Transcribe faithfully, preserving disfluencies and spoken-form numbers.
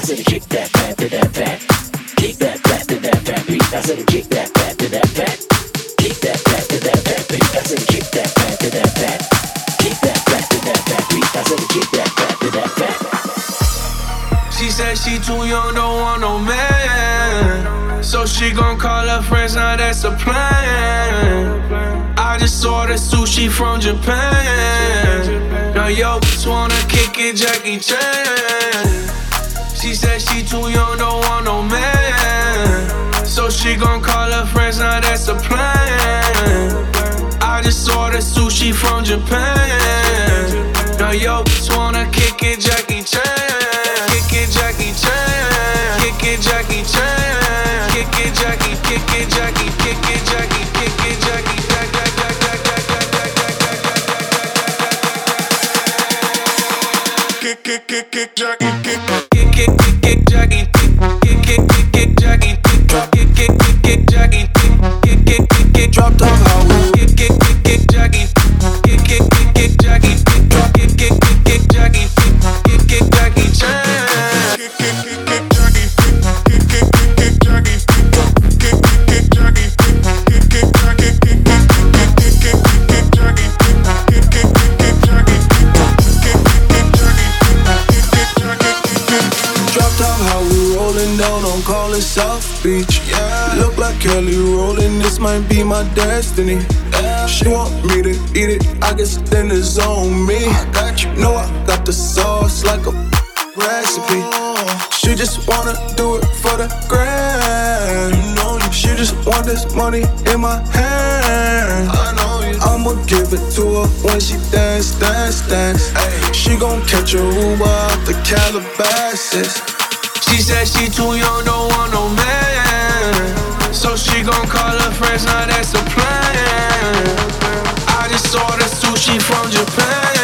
said kick that fat to that fat. Kick that fat to that fat beat. I said kick that fat to that fat. Kick that fat to that fat beat. I said kick that fat to that fat. Kick that fat to that fat beat. I said kick that fat to that fat. She said she too young, don't want no man. So she gon' call her friends, now that's a plan. I just ordered sushi from Japan. Now yo bitch wanna kick it, Jackie Chan. She said she too young, don't want no man. So she gon' call her friends, now that's a plan. I just ordered sushi from Japan. Now yo bitch wanna kick it, Jackie Chan. Kick it, Jackie Chan. Kick it, Jackie Chan. Kick it, Jackie. Kick it, Jackie. Kick it, Jackie. Kick it, Jackie. Kick, kick, kick, kick, Jackie. Kick, kick, kick, kick, kick, Jackie. Kick, kick, kick, kick, Jackie. Kick, kick, kick, kick, kick, Jackie. Kick, kick, kick, kick, drop down how. Kick, kick, kick, kick, Jackie. Kick, kick, kick, kick, Jackie. Kick, kick, kick, kick, Jackie. Kick, kick, Jackie Chan. Kick, kick, kick, kick, Jackie. Kick, kick, kick, kick, Jackie. Kick, kick, kick, Jackie. Kick, kick, Jackie. Kick, kick, kick, kick, kick, Jackie. Kick, kick, kick, kick, Jackie. Kick, kick, kick, Jackie. Drop top, how we rollin' down on call it South Beach. Yeah. Look like Kelly rollin', this might be my destiny. Yeah. She want me to eat it, I guess then it's on me. I got you. Know I got the sauce like a recipe. She just wanna do it for the grand. You know you. She just want this money in my hand. I know you. I'ma give it to her when she dance, dance, dance. Ay. She gon' catch a Uber out the Calabasas. She said she too young, don't want no man. So she gon' call her friends, now that's a plan. I just ordered sushi from Japan.